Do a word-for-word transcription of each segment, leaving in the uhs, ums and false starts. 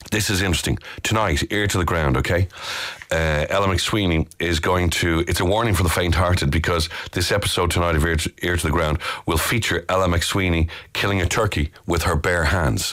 This is interesting. Tonight, ear to the ground, okay? Uh, Ella McSweeney is going to... It's a warning for the faint-hearted because this episode tonight of Ear to, ear to the Ground will feature Ella McSweeney killing a turkey with her bare hands.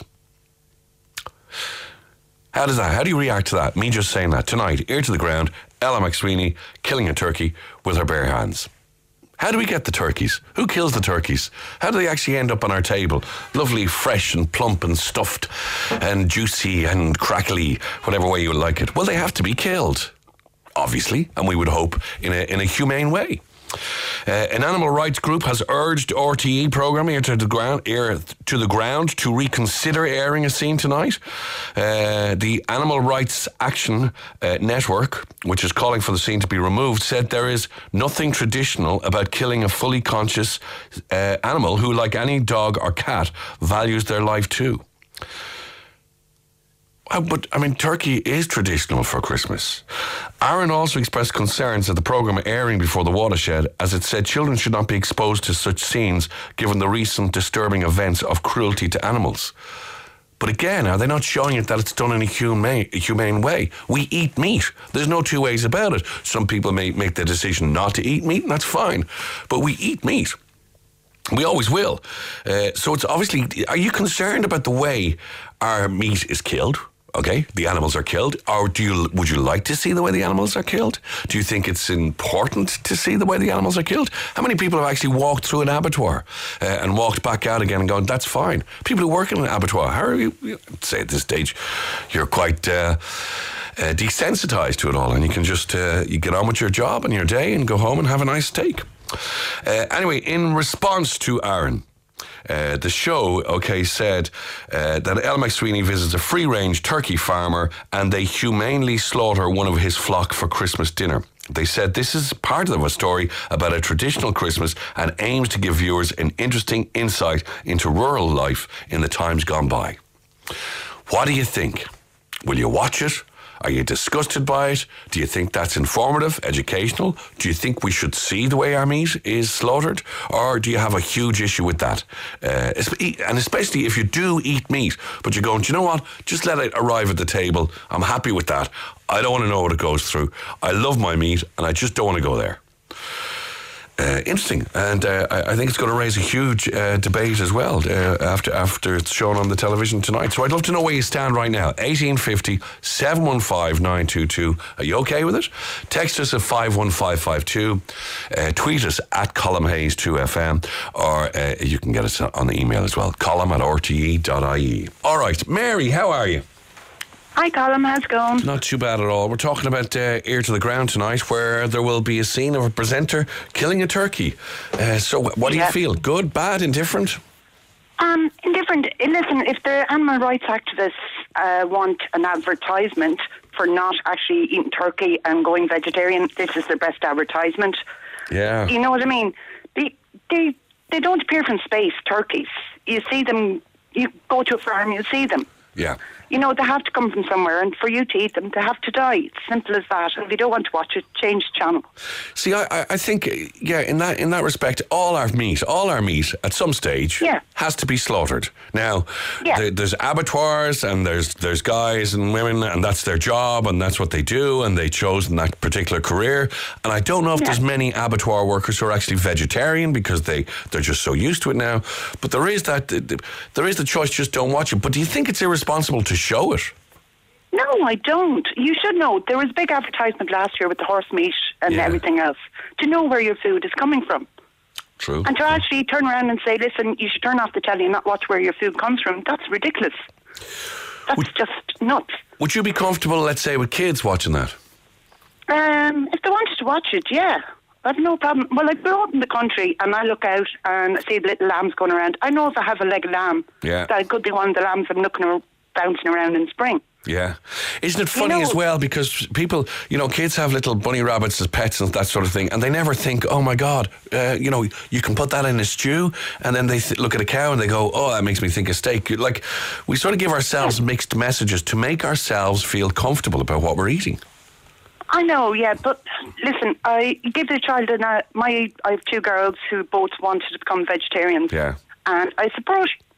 How does that... How do you react to that? Me just saying that. Tonight, ear to the ground, Ella McSweeney killing a turkey with her bare hands. How do we get the turkeys? Who kills the turkeys? How do they actually end up on our table? Lovely, fresh and plump and stuffed and juicy and crackly, whatever way you like it. Well, they have to be killed, obviously, and we would hope in a in a humane way. Uh, an animal rights group has urged R T E programme Ear to the Ground, Ear to the Ground to reconsider airing a scene tonight. Uh, the Animal Rights Action uh, Network, which is calling for the scene to be removed, said there is nothing traditional about killing a fully conscious uh, animal who, like any dog or cat, values their life too. Uh, but, I mean, turkey is traditional for Christmas. Aaron also expressed concerns at the programme airing before the watershed, as it said children should not be exposed to such scenes given the recent disturbing events of cruelty to animals. But again, are they not showing it that it's done in a humane, a humane way? We eat meat. There's no two ways about it. Some people may make the decision not to eat meat, and that's fine. But we eat meat. We always will. Uh, so it's obviously... Are you concerned about the way our meat is killed? Okay, the animals are killed. Or do you would you like to see the way the animals are killed? Do you think it's important to see the way the animals are killed? How many people have actually walked through an abattoir uh, and walked back out again and gone, that's fine? People who work in an abattoir, how are you, I'd say at this stage, you're quite uh, uh, desensitized to it all, and you can just uh, you get on with your job and your day and go home and have a nice steak. Uh, anyway, in response to Aaron, Uh, the show, okay, said uh, that Ella McSweeney visits a free-range turkey farmer and they humanely slaughter one of his flock for Christmas dinner. They said this is part of a story about a traditional Christmas and aims to give viewers an interesting insight into rural life in the times gone by. What do you think? Will you watch it? Are you disgusted by it? Do you think that's informative, educational? Do you think we should see the way our meat is slaughtered? Or do you have a huge issue with that? Uh, and especially if you do eat meat, but you're going, do you know what? Just let it arrive at the table. I'm happy with that. I don't want to know what it goes through. I love my meat and I just don't want to go there. Uh, interesting, and uh, I, I think it's going to raise a huge uh, debate as well uh, after after it's shown on the television tonight. So I'd love to know where you stand right now. eighteen fifty, seven one five, nine two two. Are you okay with it? Text us at five one five five two. Uh, tweet us at Colm Hayes two F M, or uh, you can get us on the email as well, colm at r t e dot i e. All right, Mary, how are you? Hi, Colm. How's it going? Not too bad at all. We're talking about uh, Ear to the Ground tonight, where there will be a scene of a presenter killing a turkey. Uh, so what do yeah. you feel? Good, bad, indifferent? Um, indifferent. Listen, if the animal rights activists uh, want an advertisement for not actually eating turkey and going vegetarian, this is their best advertisement. Yeah. You know what I mean? They, they, they don't appear from space, turkeys. You see them, you go to a farm, you see them. Yeah. You know, they have to come from somewhere, and for you to eat them, they have to die. It's simple as that. And if you don't want to watch it, change channel. See, I, I think, yeah, in that in that respect, all our meat, all our meat, at some stage, yeah. has to be slaughtered. Now, yeah. there, there's abattoirs, and there's there's guys and women, and that's their job, and that's what they do, and they chose in that particular career. And I don't know if yeah. there's many abattoir workers who are actually vegetarian because they they're just so used to it now. But there is that, there is the choice. Just don't watch it. But do you think it's irresponsible to show it? No, I don't. You should know. There was a big advertisement last year with the horse meat and yeah. everything else to know where your food is coming from. True. And to actually turn around and say, listen, you should turn off the telly and not watch where your food comes from, that's ridiculous. That's would, just nuts. Would you be comfortable, let's say, with kids watching that? Um, if they wanted to watch it, yeah. I have no problem. Well, I grew up in the country and I look out and I see the little lambs going around. I know if I have a leg of lamb, yeah. that it could be one of the lambs I'm looking around, bouncing around in spring. Yeah. Isn't it funny you know, as well, because people, you know, kids have little bunny rabbits as pets and that sort of thing, and they never think, oh my God, uh, you know, you can put that in a stew, and then they th- look at a cow and they go, oh, that makes me think of steak. Like, we sort of give ourselves mixed messages to make ourselves feel comfortable about what we're eating. I know, yeah, but listen, I give the child, a, my, I have two girls who both wanted to become vegetarians. Yeah. And I support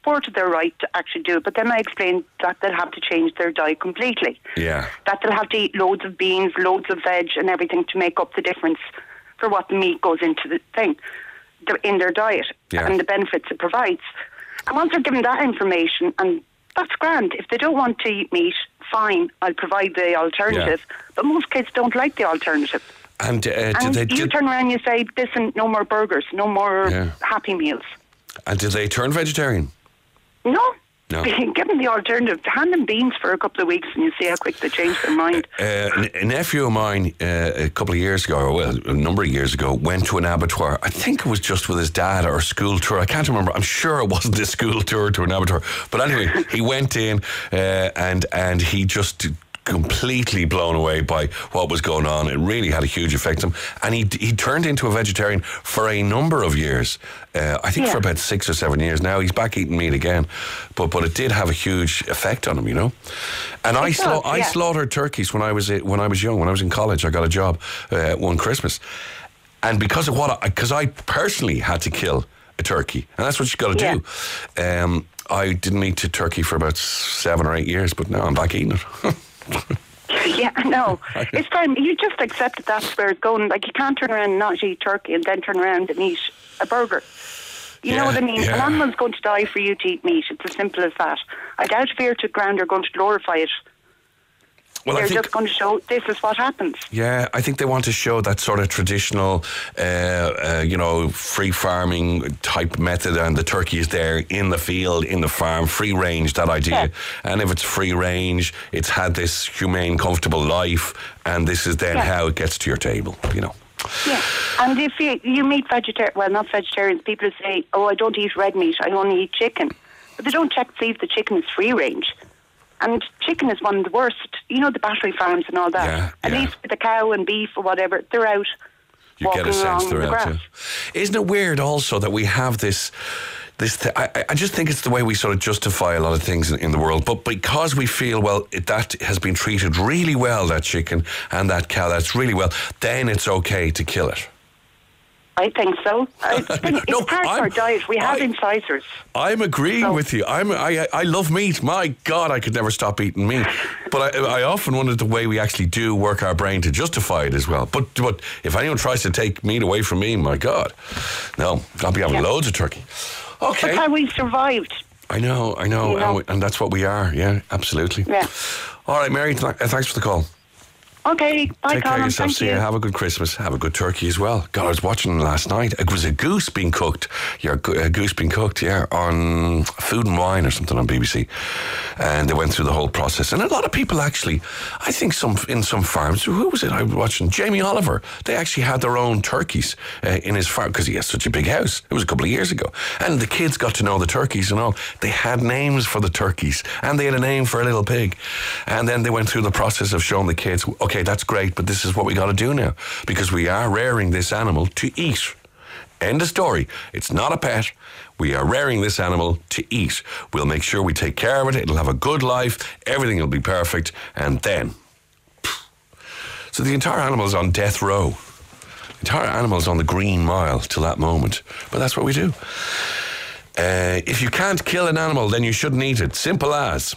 supported their right to actually do it, but then I explained that they'll have to change their diet completely. Yeah. That they'll have to eat loads of beans, loads of veg and everything to make up the difference for what the meat goes into the thing, the, in their diet, yeah. and the benefits it provides. And once they're given that information, and that's grand. If they don't want to eat meat, fine, I'll provide the alternative. Yeah. But most kids don't like the alternative. And, uh, and they, you did... turn around and you say, listen, no more burgers, no more yeah. Happy Meals. And did they turn vegetarian? No. No. Give them the alternative. Hand them beans for a couple of weeks and you see how quick they change their mind. Uh, a nephew of mine uh, a couple of years ago, or well, a number of years ago, went to an abattoir. I think it was just with his dad or a school tour. I can't remember. I'm sure it wasn't a school tour to an abattoir. But anyway, he went in uh, and and he just... completely blown away by what was going on. It really had a huge effect on him, and he he turned into a vegetarian for a number of years. Uh, I think yeah. for about six or seven years now. He's back eating meat again, but but it did have a huge effect on him, you know. And it I does, sla- yeah. I slaughtered turkeys when I was when I was young. When I was in college, I got a job uh, one Christmas, and because of what because I, I personally had to kill a turkey, and that's what you got to yeah. do. Um, I didn't eat a turkey for about seven or eight years, but now I'm back eating it. Yeah, no, it's fine. You just accept that that's where it's going. Like, you can't turn around and not eat turkey and then turn around and eat a burger. You yeah, know what I mean? Yeah. An animal's going to die for you to eat meat. It's as simple as that. I doubt if you're to ground are going to glorify it. Well, They're think, just going to show this is what happens. Yeah, I think they want to show that sort of traditional, uh, uh, you know, free farming type method, and the turkey is there in the field, in the farm, free range, that idea. Yeah. And if it's free range, it's had this humane, comfortable life, and this is then yeah. how it gets to your table, you know. Yeah, and if you, you meet vegetarian, well, not vegetarians, people say, oh, I don't eat red meat, I only eat chicken. But they don't check to see if the chicken is free range. And chicken is one of the worst. You know, the battery farms and all that. Yeah, At yeah. least with the cow and beef or whatever, they're out you walking get a sense along they're the out, grass. Yeah. Isn't it weird also that we have this... This th- I, I just think it's the way we sort of justify a lot of things in, in the world. But because we feel, well, it, that has been treated really well, that chicken and that cow, that's really well, then it's okay to kill it. I think so. I think it's no, part of I'm, our diet. We have I, incisors. I'm agreeing so. with you. I'm, I I love meat. My God, I could never stop eating meat. But I, I often wonder the way we actually do work our brain to justify it as well. But but if anyone tries to take meat away from me, my God, no, I'll be having yeah. loads of turkey. Okay. That's how we survived. I know, I know, you know? And, we, and that's what we are. Yeah, absolutely. Yeah. All right, Mary, th- thanks for the call. Okay, bye, Take Colin. care of yourself. Thank See you. you. Have a good Christmas. Have a good turkey as well. God, I was watching last night. It was a goose being cooked. Yeah, a goose being cooked, yeah, on Food and Wine or something on B B C. And they went through the whole process. And a lot of people actually, I think some in some farms, who was it I was watching? Jamie Oliver. They actually had their own turkeys uh, in his farm because he has such a big house. It was a couple of years ago. And the kids got to know the turkeys and all. They had names for the turkeys. And they had a name for a little pig. And then they went through the process of showing the kids, okay, that's great, but this is what we got to do now because we are rearing this animal to eat. End of story. It's not a pet. We are rearing this animal to eat. We'll make sure we take care of it. It'll have a good life. Everything will be perfect. And then... So the entire animal is on death row. The entire animal is on the green mile till that moment. But that's what we do. Uh, if you can't kill an animal, then you shouldn't eat it. Simple as...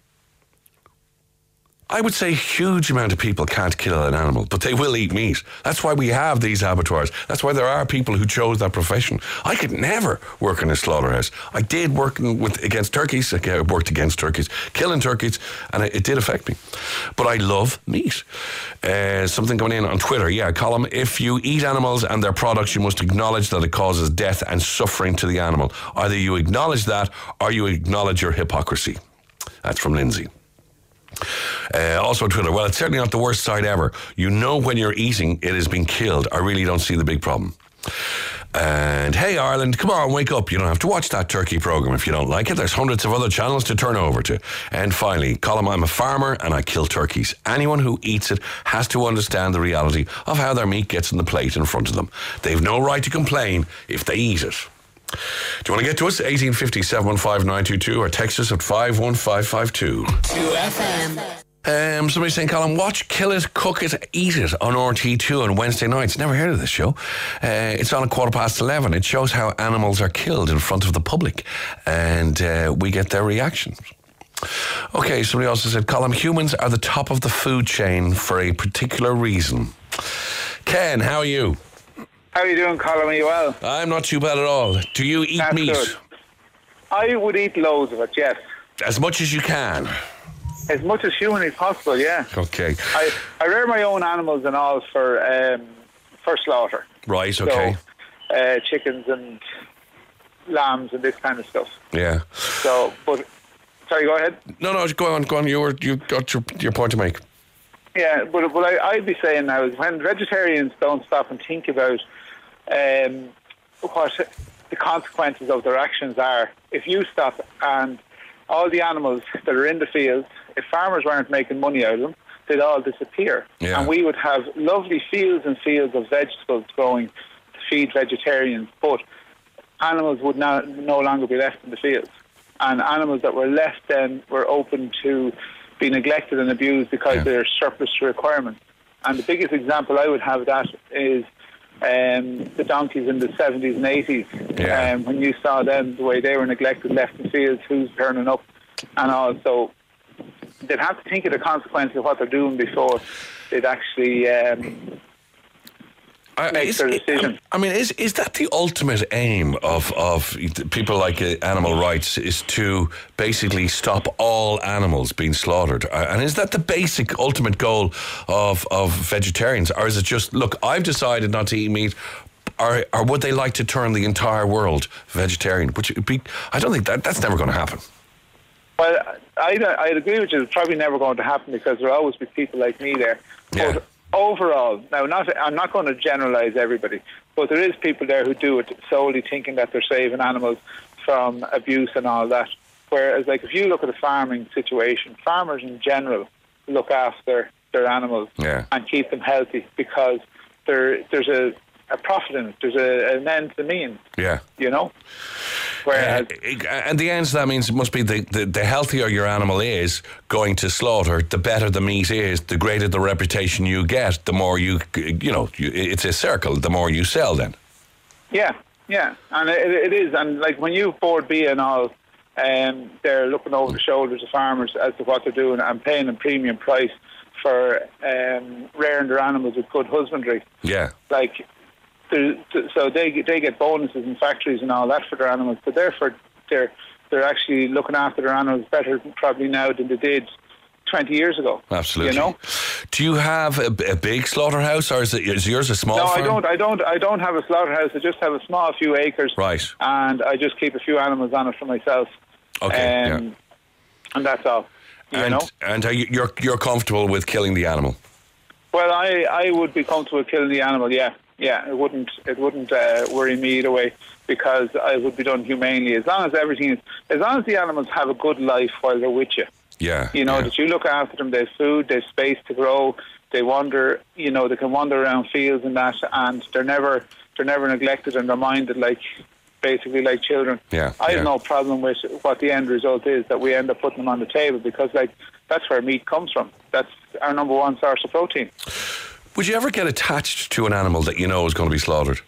I would say a huge amount of people can't kill an animal, but they will eat meat. That's why we have these abattoirs. That's why there are people who chose that profession. I could never work in a slaughterhouse. I did working with against turkeys. I worked against turkeys, killing turkeys, and it, it did affect me. But I love meat. Uh, something coming in on Twitter. Yeah, Colin, if you eat animals and their products, you must acknowledge that it causes death and suffering to the animal. Either you acknowledge that or you acknowledge your hypocrisy. That's from Lindsay. Uh, also on Twitter, well, it's certainly not the worst sight ever. You know when you're eating, it has been killed. I really don't see the big problem. And hey, Ireland, come on, wake up. You don't have to watch that turkey programme if you don't like it. There's hundreds of other channels to turn over to. And finally, Colin, I'm a farmer and I kill turkeys. Anyone who eats it has to understand the reality of how their meat gets on the plate in front of them. They've no right to complain if they eat it. Do you want to get to us? eighteen fifty, seven one five, nine two two or text us at five one five five two. two F M. Um, somebody's saying, Colin, watch Kill It, Cook It, Eat It on R T two on Wednesday nights. Never heard of this show. Uh, it's on at quarter past eleven. It shows how animals are killed in front of the public, and uh, we get their reactions. Okay, somebody also said, Colin, humans are the top of the food chain for a particular reason. Ken, how are you? How are you doing, Colin? Are you well? I'm not too bad at all. Do you eat That's meat? good. I would eat loads of it, yes. As much as you can? As much as humanly possible, yeah. Okay. I, I rear my own animals and all for um, for slaughter. Right, okay. So, uh, chickens and lambs and this kind of stuff. Yeah. So, but, sorry, go ahead. No, no, go on, go on. You were, you got your, your point to make. Yeah, but what I, I'd be saying now is when vegetarians don't stop and think about um, what the consequences of their actions are, if you stop and all the animals that are in the fields, if farmers weren't making money out of them, they'd all disappear. Yeah. And we would have lovely fields and fields of vegetables growing to feed vegetarians, but animals would now no longer be left in the fields. And animals that were left then were open to be neglected and abused because Yeah. they're surplus to requirements. And the biggest example I would have of that is um, the donkeys in the seventies and eighties. Yeah. Um, when you saw them, the way they were neglected, left in fields, who's turning up, and all. So they'd have to think of the consequences of what they're doing before they'd actually um, I, make is, their decision. I mean, is is that the ultimate aim of, of people like uh, animal rights, is to basically stop all animals being slaughtered? Uh, and is that the basic ultimate goal of, of vegetarians? Or is it just, look, I've decided not to eat meat, or, or would they like to turn the entire world vegetarian? Which would be, I don't think that that's never going to happen. Well, I'd, I'd agree with you. It's probably never going to happen because there'll always be people like me there. Yeah. But overall, now not, I'm not going to generalise everybody, but there is people there who do it solely thinking that they're saving animals from abuse and all that. Whereas, like, if you look at a farming situation, farmers in general look after their animals Yeah. and keep them healthy because there, there's a, a profit in it. There's a, an end to the means, Yeah. you know? Whereas, Uh, and the answer to that means it must be the, the, the healthier your animal is going to slaughter, the better the meat is, the greater the reputation you get, the more you, you know, you, it's a circle, the more you sell then. yeah, yeah. And it, it is. And, like, when you board B and all, um, they're looking over the shoulders of farmers as to what they're doing and paying a premium price for um, rearing their animals with good husbandry. Yeah. Like, so they they get bonuses in factories and all that for their animals. So therefore, they're they're actually looking after their animals better probably now than they did twenty years ago. Absolutely. You know. Do you have a, a big slaughterhouse, or is, it, is yours a small No, farm? I don't. I don't. I don't have a slaughterhouse. I just have a small few acres. Right. And I just keep a few animals on it for myself. Okay. Um, yeah. And that's all. You And, know. and are you, you're you're comfortable with killing the animal? Well, I, I would be comfortable killing the animal. Yeah, yeah. It wouldn't it wouldn't uh, worry me either way because I would be done humanely as long as everything is as long as the animals have a good life while they're with you. Yeah. You know yeah. that you look after them. They have food. They have space to grow. They wander. You know they can wander around fields and that, and they're never they're never neglected and they're minded like basically like children. Yeah, I have yeah. no problem with what the end result is that we end up putting them on the table because like that's where meat comes from. That's our number one source of protein. Would you ever get attached to an animal that you know is going to be slaughtered?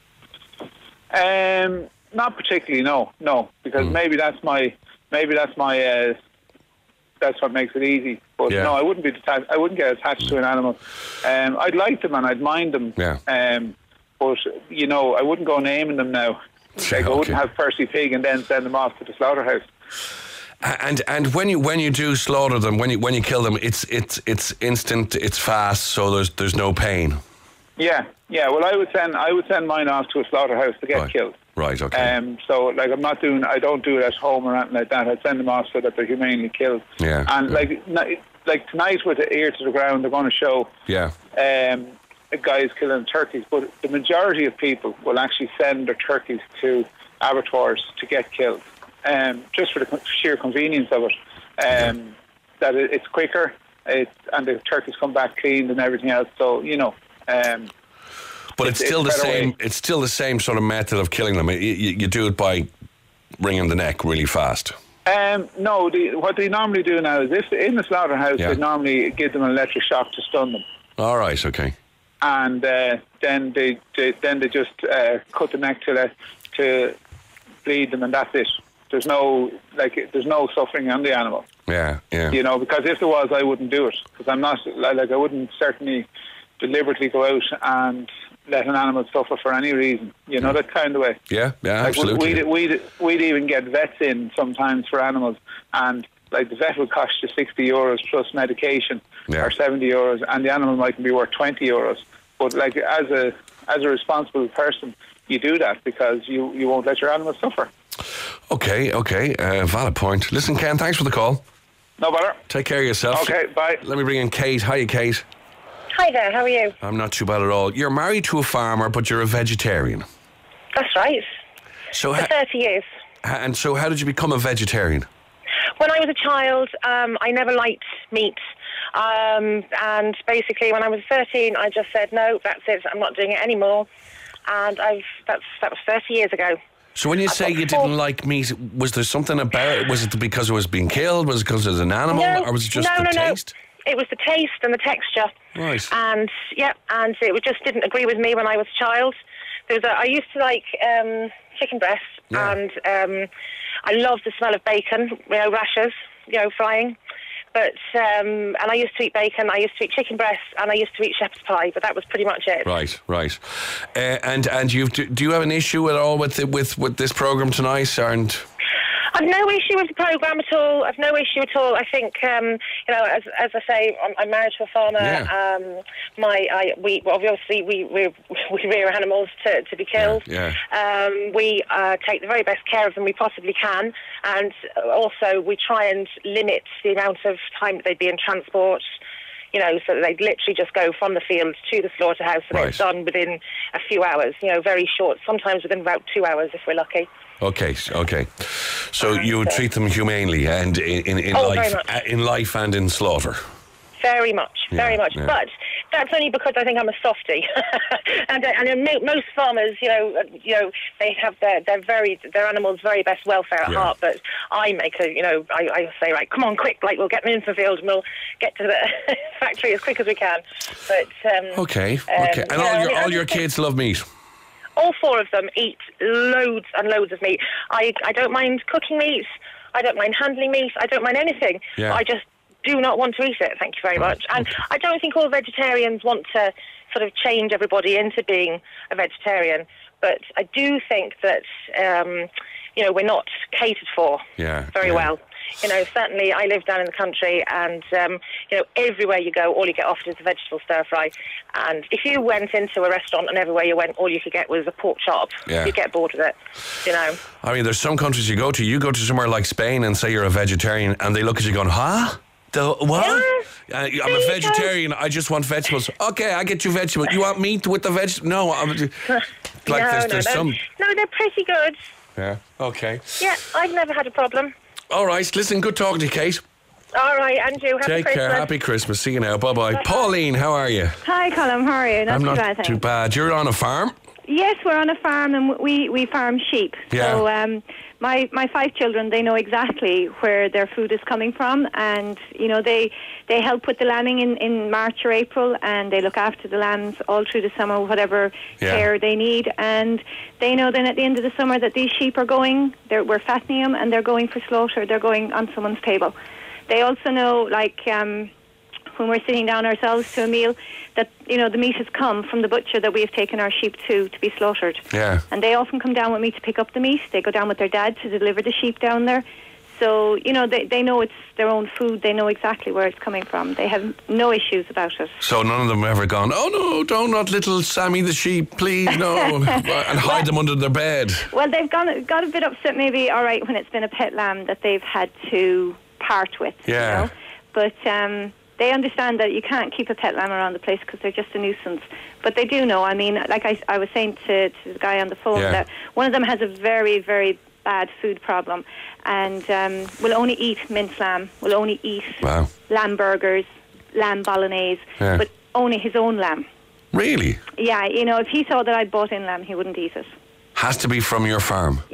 Um, not particularly, no, no, because Mm. maybe that's my, maybe that's my, uh, that's what makes it easy. But Yeah. no, I wouldn't be attached. I wouldn't get attached to an animal. Um, I'd like them and I'd mind them. Yeah. Um, but you know, I wouldn't go naming them now. Like, I Okay. wouldn't have Percy Pig and then send them off to the slaughterhouse. And and when you when you do slaughter them, when you when you kill them, it's it's it's instant, it's fast, so there's there's no pain. Yeah, yeah. Well, I would send I would send mine off to a slaughterhouse to get Right. killed. Right. Okay. Um, so, like, I'm not doing, I don't do it at home or anything like that. I send them off so that they're humanely killed. Yeah, And yeah. like, n- like tonight with the ear to the ground, they're going to show yeah. um, guys killing turkeys. But the majority of people will actually send their turkeys to abattoirs to get killed, um, just for the co- sheer convenience of it. Um, that it, it's quicker, it, and the turkeys come back cleaned and everything else. So you know. Um, But it's, It's- still it's the better same. way. It's still the same sort of method of killing them. You, you, you do it by wringing the neck really fast. Um, no, the, what they normally do now is if in the slaughterhouse, Yeah. they normally give them an electric shock to stun them. All right, okay. And uh, then they, they then they just uh, cut the neck to let, to bleed them, and that's it. There's no like there's no suffering on the animal. Yeah, yeah. You know, because if there was, I wouldn't do it. Because I'm not like I wouldn't certainly deliberately go out and let an animal suffer for any reason. You know, that kind of way. Yeah, yeah, Like absolutely. We'd, we'd, we'd even get vets in sometimes for animals, and like the vet would cost you sixty euros plus medication, Yeah. or seventy euros, and the animal might be worth twenty euros. But like as a as a responsible person, you do that because you, you won't let your animal suffer. Okay, okay. Uh, valid point. Listen, Ken, thanks for the call. No bother. Take care of yourself. Okay, bye. Let me bring in Kate. Hiya, Kate. Hi there, how are you? I'm not too bad at all. You're married to a farmer, but you're a vegetarian. That's right. So, For ha- thirty years. and so, how did you become a vegetarian? When I was a child, um, I never liked meat. Um, and basically, when I was thirteen, I just said, no, that's it, I'm not doing it anymore. And I've that's that was thirty years ago. So, when you I've say got you four- didn't like meat, was there something about it? Was it because it was being killed? Was it because it was an animal? No, or was it just no, the no, taste? No. It was the taste and the texture. Right. And, yeah, and it just didn't agree with me when I was a child. There was a, I used to like um, chicken breast, Yeah. and um, I loved the smell of bacon, you know, rashers, you know, frying. But, um, and I used to eat bacon, I used to eat chicken breast, and I used to eat shepherd's pie, but that was pretty much it. Right, right. Uh, and and you do, do you have an issue at all with the, with with this program tonight? And I've no issue with the programme at all. I've no issue at all. I think, um, you know, as as I say, I'm, I'm married to a farmer. Yeah. Um, my, I, we obviously we we, we rear animals to, to be killed. Yeah, Um, we uh, take the very best care of them we possibly can, and also we try and limit the amount of time that they'd be in transport. You know, so that they literally just go from the field to the slaughterhouse, and Right. it's done within a few hours. You know, very short. Sometimes within about two hours if we're lucky. okay, okay. So you would treat them humanely and in in, in Oh, very life, much. uh, in life and in slaughter. Very much, very Yeah, much. yeah. But that's only because I think I'm a softie. and and uh, mo- most farmers, you know, uh, you know, they have their their very their animals' very best welfare at Yeah. heart. But I make a, you know, I, I say, right, come on, quick, like we'll get them into the field and we'll get to the factory as quick as we can. But um, Okay, um, okay. And you all know, your I all just your think- kids love meat. all four of them eat loads and loads of meat. I, I don't mind cooking meat. I don't mind handling meat. I don't mind anything. Yeah. But I just do not want to eat it, thank you very Right, much. And okay. I don't think all vegetarians want to sort of change everybody into being a vegetarian. But I do think that, um, you know, we're not catered for Yeah, very yeah. well. You know, certainly I live down in the country, and, um, you know, everywhere you go, all you get offered is a vegetable stir-fry. And if you went into a restaurant and everywhere you went, all you could get was a pork chop, Yeah. you'd get bored with it, you know. I mean, there's some countries you go to. You go to somewhere like Spain and say you're a vegetarian, and they look at you going, "Huh? The what? Yeah. Uh, I'm There a you go. vegetarian. I just want vegetables. Okay, I get you vegetables. You want meat with the veg? No, I'm like no, there's, no, there's no. some. No, they're pretty good. Yeah. Okay. Yeah, I've never had a problem. All right. Listen. Good talking to you, Kate. All right, Andrew, happy Take Christmas. care. Happy Christmas. See you now. Bye bye. Pauline, how are you? Hi, Colin. How are you? Not I'm too not bad, too thanks. bad. You're on a farm. Yes, we're on a farm and we, we farm sheep. Yeah. So um, my my five children, they know exactly where their food is coming from, and you know they they help with the lambing in, in March or April, and they look after the lambs all through the summer, whatever Yeah. care they need, and they know then at the end of the summer that these sheep are going, they're, we're fattening them, and they're going for slaughter. They're going on someone's table. They also know, like. Um, when we're sitting down ourselves to a meal, that you know the meat has come from the butcher that we have taken our sheep to to be slaughtered. Yeah. And they often come down with me to pick up the meat. They go down with their dad to deliver the sheep down there. So, you know, they, they know it's their own food. They know exactly where it's coming from. They have no issues about it. So none of them have ever gone, oh no, don't not little Sammy the sheep, please, no, and hide them under their bed. Well, they've gone, got a bit upset maybe, all right, when it's been a pet lamb that they've had to part with. Yeah. You know? But um, they understand that you can't keep a pet lamb around the place because they're just a nuisance. But they do know. I mean, like I, I was saying to, to the guy on the phone, Yeah. that one of them has a very, very bad food problem and um, will only eat minced lamb, will only eat Wow. lamb burgers, lamb bolognese, Yeah. but only his own lamb. Really? Yeah, you know, if he saw that I bought in lamb, he wouldn't eat it. Has to be from your farm. Yeah.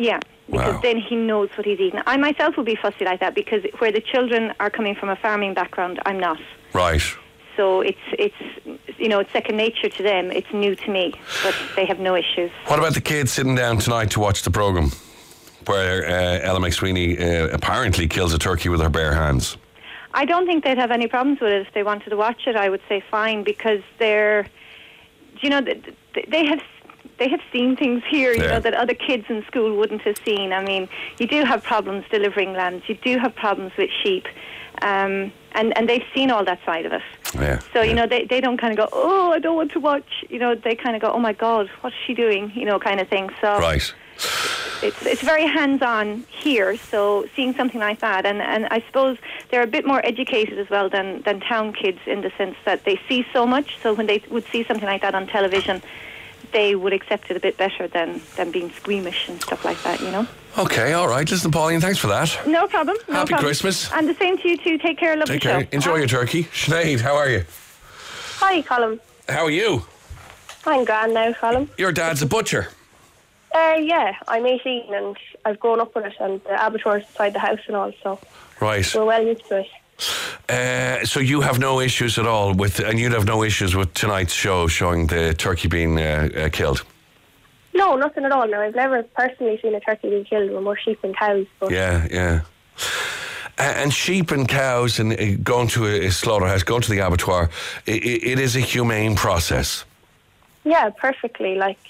because Wow. then he knows what he's eating. I myself would be fussy like that because where the children are coming from a farming background, I'm not. Right. So it's it's you know it's second nature to them. It's new to me, but they have no issues. What about the kids sitting down tonight to watch the programme where uh, Ella McSweeney uh, apparently kills a turkey with her bare hands? I don't think they'd have any problems with it if they wanted to watch it. I would say fine, because they're, you know, they have they have seen things here, you Yeah. know, that other kids in school wouldn't have seen. I mean, you do have problems delivering lambs. You do have problems with sheep. Um, and, and they've seen all that side of it. Yeah. So, you yeah. know, they, they don't kind of go, oh, I don't want to watch. You know, they kind of go, oh, my God, what's she doing? You know, kind of thing. So Right. it's it's very hands-on here, so seeing something like that, and, and I suppose they're a bit more educated as well than, than town kids in the sense that they see so much, so when they would see something like that on television, they would accept it a bit better than, than being squeamish and stuff like that, you know. Okay, all right. Listen, Pauline, thanks for that. No problem. No Happy problem. Christmas. And the same to you too. Take care. Love Take the care. show. Enjoy your turkey. Sinead, how are you? Hi, Colin. How are you? I'm grand now, Colin. Your dad's a butcher. Uh, yeah, I'm eighteen and I've grown up with it, and the abattoir's beside the house and all, so Right. we're well used to it. Uh, so you have no issues at all with, and you'd have no issues with tonight's show showing the turkey being uh, uh, killed? No, nothing at all. Now, I've never personally seen a turkey being killed. We're more sheep and cows. But Yeah, yeah. Uh, and sheep and cows and uh, going to a, a slaughterhouse, going to the abattoir, i i it is a humane process. yeah, perfectly. Like,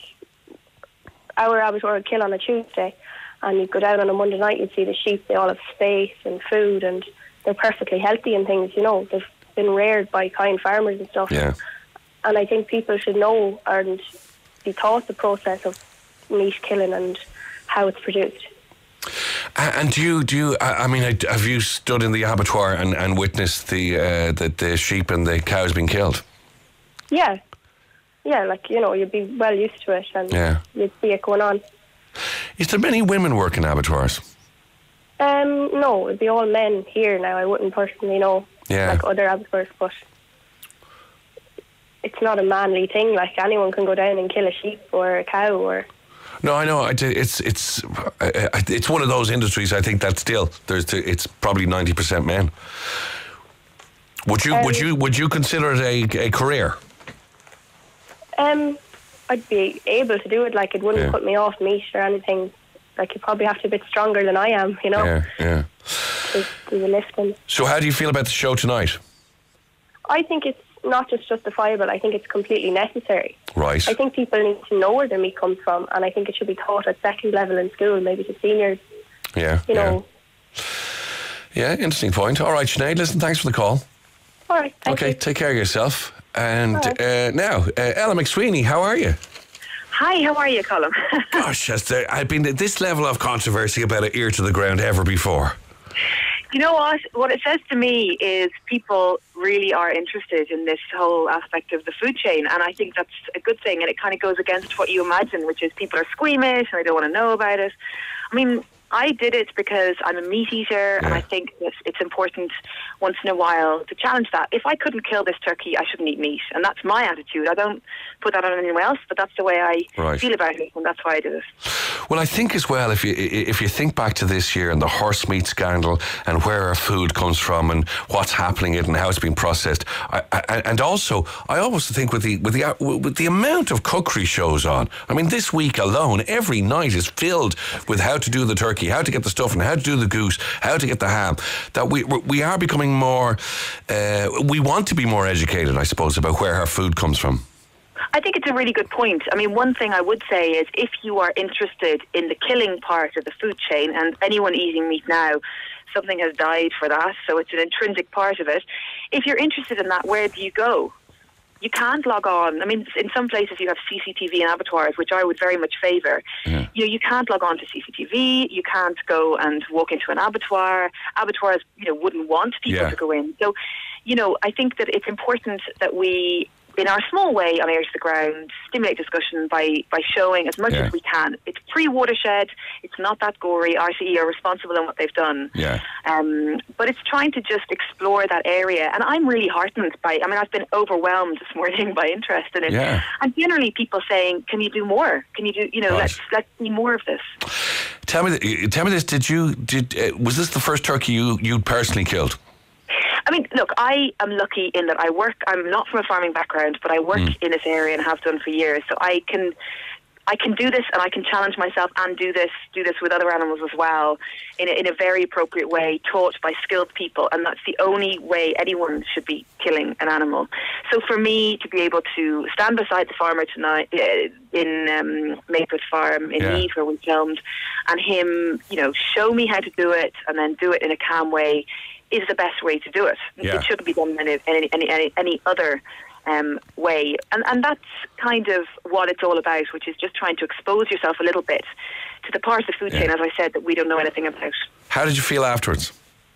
our abattoir would kill on a Tuesday, and you'd go down on a Monday night, you'd see the sheep, they all have space and food, and they're perfectly healthy and things, you know. They've been reared by kind farmers and stuff. Yeah. And I think people should know and be taught the process of meat killing and how it's produced. Uh, and do you, do you I I mean, uh, have you stood in the abattoir and, and witnessed the, uh, the the sheep and the cows being killed? Yeah. Yeah, like, you know, you'd be well used to it, and Yeah. you'd see it going on. Is there many women work in abattoirs? Um, no, it'd be all men here now. I wouldn't personally know, Yeah. like other abattoirs, but it's not a manly thing. Like, anyone can go down and kill a sheep or a cow or... No, I know. I d- It's it's uh, it's one of those industries. I think that still there's the, it's probably ninety percent men. Would you would Um, you would you consider it a, a career? Um, I'd be able to do it. Like, it wouldn't Yeah. put me off meat or anything. Like, you probably have to be a bit stronger than I am, you know, Yeah, yeah. to do the lifting. So how do you feel about the show tonight? I think it's not just justifiable. I think it's completely necessary. Right. I think people need to know where their meat comes from, and I think it should be taught at second level in school, maybe to seniors, Yeah. you know. Yeah. Yeah. Interesting point. All right, Sinead. Listen, thanks for the call. All right, thank Okay. you. Take care of yourself. And All right. uh, now, uh, Ella McSweeney, how are you? Hi, how are you, Colin? Gosh, has there, I've been at this level of controversy about an ear to the ground ever before. You know what? What it says to me is people really are interested in this whole aspect of the food chain, and I think that's a good thing, and it kind of goes against what you imagine, which is people are squeamish and they don't want to know about it. I mean, I did it because I'm a meat eater, and Yeah. I think that it's important once in a while to challenge that. If I couldn't kill this turkey, I shouldn't eat meat, and that's my attitude. I don't put that on anyone else, but that's the way I Right. feel about it, and that's why I did it. Well, I think as well, if you if you think back to this year and the horse meat scandal and where our food comes from and what's happening in it and how it's being processed, I, I, and also I always think with the with the with the amount of cookery shows on. I mean, this week alone, every night is filled with how to do the turkey, how to get the stuffing, how to do the goose, how to get the ham. That we we are becoming more. Uh, we want to be more educated, I suppose, about where our food comes from. I think it's a really good point. I mean, one thing I would say is if you are interested in the killing part of the food chain, and anyone eating meat now, something has died for that, so it's an intrinsic part of it. If you're interested in that, where do you go? You can't log on. I mean, in some places you have C C T V and abattoirs, which I would very much favour. Yeah. You know, you can't log on to C C T V. You can't go and walk into an abattoir. Abattoirs, you know, wouldn't want people Yeah. to go in. So, you know, I think that it's important that we, in our small way on Ear to the Ground, stimulate discussion by, by showing as much Yeah. as we can. It's pre-watershed. It's not that gory. R C E are responsible in what they've done. Yeah. Um, but it's trying to just explore that area. And I'm really heartened by, I mean, I've been overwhelmed this morning by interest in it. Yeah. And generally people saying, can you do more? Can you do, you know, Right. let's, let's see more of this. Tell me, th- tell me this. Did you did uh, was this the first turkey you you personally killed? I mean, look, I am lucky in that I work. I'm not from a farming background, but I work mm. in this area and have done for years. So I can. I can do this, and I can challenge myself and do this, do this with other animals as well, in a, in a very appropriate way, taught by skilled people, and that's the only way anyone should be killing an animal. So for me to be able to stand beside the farmer tonight uh, in um, Maplewood Farm in Yeah. Meath, where we filmed, and him, you know, show me how to do it, and then do it in a calm way, is the best way to do it. Yeah. It shouldn't be done in any any any, any, any other. Um, way, and and that's kind of what it's all about, which is just trying to expose yourself a little bit to the part of the food Yeah. chain, as I said, that we don't know anything about. How did you feel afterwards?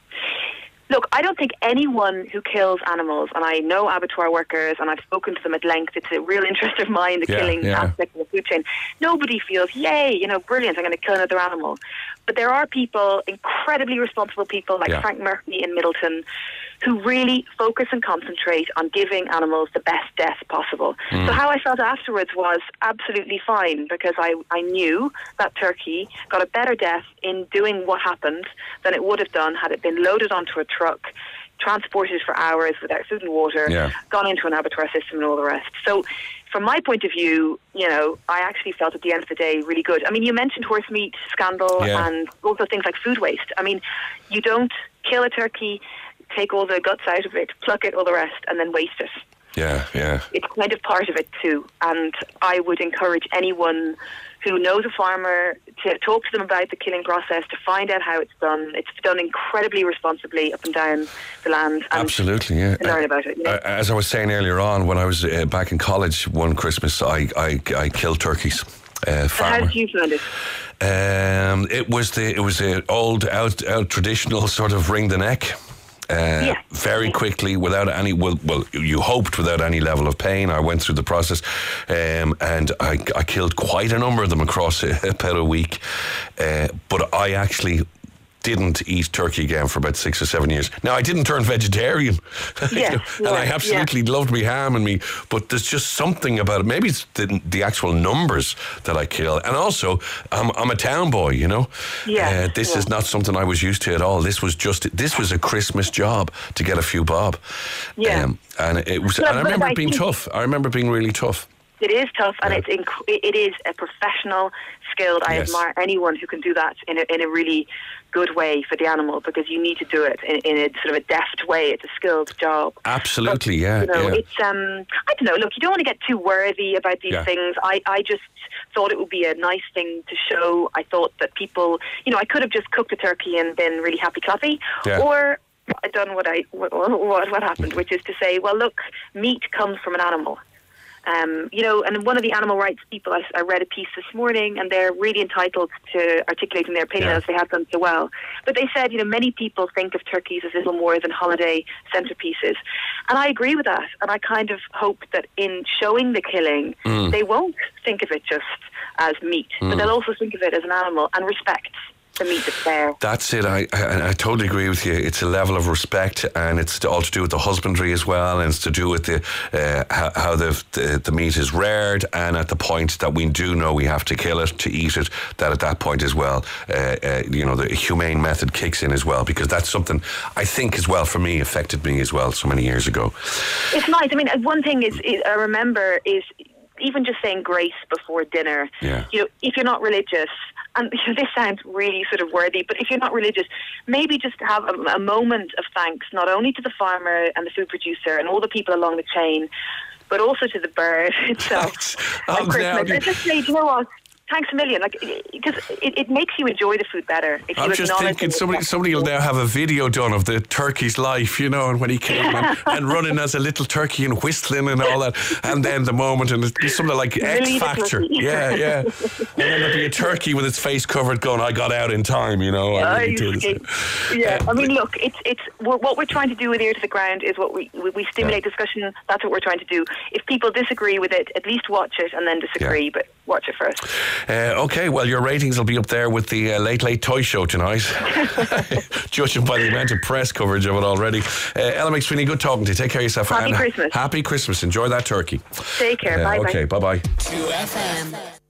Look, I don't think anyone who kills animals, and I know abattoir workers, and I've spoken to them at length, it's a real interest of mine, the Yeah, killing yeah. aspect of the food chain. Nobody feels, yay, you know, brilliant, I'm going to kill another animal. But there are people, incredibly responsible people, like Yeah. Frank Murphy in Middleton, who really focus and concentrate on giving animals the best death possible. Mm. So how I felt afterwards was absolutely fine, because I, I knew that turkey got a better death in doing what happened than it would have done had it been loaded onto a truck, transported for hours without food and water, Yeah. gone into an abattoir system and all the rest. So from my point of view, you know, I actually felt at the end of the day really good. I mean, you mentioned horse meat scandal Yeah. and also things like food waste. I mean, you don't kill a turkey, take all the guts out of it, pluck it, all the rest, and then waste it. Yeah, yeah. It's kind of part of it too. And I would encourage anyone who knows a farmer to talk to them about the killing process, to find out how it's done. It's done incredibly responsibly up and down the land. And Absolutely, yeah. to learn about it. You know? Uh, As I was saying earlier on, when I was uh, back in college one Christmas, I I, I killed turkeys. Uh, So farmer. how did you find it? Um, it was the it was a old out, out traditional sort of wring the neck. Uh, Yeah. Very quickly, without any, well, well, you hoped without any level of pain. I went through the process, um, and I, I killed quite a number of them across a, about a week. Uh, but I actually didn't eat turkey again for about six or seven years. Now, I didn't turn vegetarian, Yes, and I right, absolutely loved me ham and me, but there's just something about it. Maybe it's the, the actual numbers that I kill. And also, I'm, I'm a town boy, you know? Yeah, Uh, this yeah. is not something I was used to at all. This was just, this was a Christmas job to get a few bob. Yeah. Um, and it was, Well, and I but remember I it being think- tough. I remember it being really tough. It is tough, and Yeah. it's inc- it is a professional, skilled. I Yes. admire anyone who can do that in a, in a really good way for the animal, because you need to do it in, in a sort of a deft way. It's a skilled job. Absolutely, But, yeah. You know, yeah. it's um, I don't know. Look, you don't want to get too worthy about these Yeah. things. I, I just thought it would be a nice thing to show. I thought that people, you know, I could have just cooked a turkey and been really happy clappy, Yeah. or I'd done what I what, what what happened, which is to say, well, look, meat comes from an animal. Um, you know, and one of the animal rights people, I, I read a piece this morning, and they're really entitled to articulating their opinion, Yeah. as they have done so well. But they said, you know, many people think of turkeys as little more than holiday centerpieces. And I agree with that. And I kind of hope that in showing the killing, Mm. they won't think of it just as meat, but they'll also think of it as an animal and respect the meat that's there. That's it. I, I I totally agree with you. It's a level of respect, and it's all to do with the husbandry as well, and it's to do with the uh, how, how the, the the meat is reared, and at the point that we do know we have to kill it to eat it, that at that point as well, uh, uh, you know, the humane method kicks in as well, because that's something I think as well for me affected me as well so many years ago. It's nice. I mean, one thing is, is I remember is even just saying grace before dinner. Yeah. You know, if you're not religious, and you know, this sounds really sort of worthy, but if you're not religious, maybe just have a, a moment of thanks, not only to the farmer and the food producer and all the people along the chain, but also to the bird itself. Oh, at Christmas. now And you- just say, you know what? Thanks a million, like, because it, it makes you enjoy the food better. If you I'm just acknowledge thinking and somebody respect somebody will it. now have a video done of the turkey's life, you know, and when he came and, and running as a little turkey and whistling and all that, and then the moment, and it'd be something like X Really the Factor, turkey. yeah, yeah, and then there'd be a turkey with its face covered, going, "I got out in time," you know. I Oh, really you did. escaped. Yeah, Uh, I mean, look, it's it's we're, what we're trying to do with Ear to the Ground is what we we, we stimulate discussion. That's what we're trying to do. If people disagree with it, at least watch it and then disagree, but watch it first. Uh, okay, well, your ratings will be up there with the uh, Late Late Toy Show tonight, judging by the amount of press coverage of it already. Uh, Ella McSweeney, good talking to you. Take care of yourself. Happy and Christmas. Happy Christmas. Enjoy that turkey. Take care. Uh, bye bye. okay, bye bye. two F M.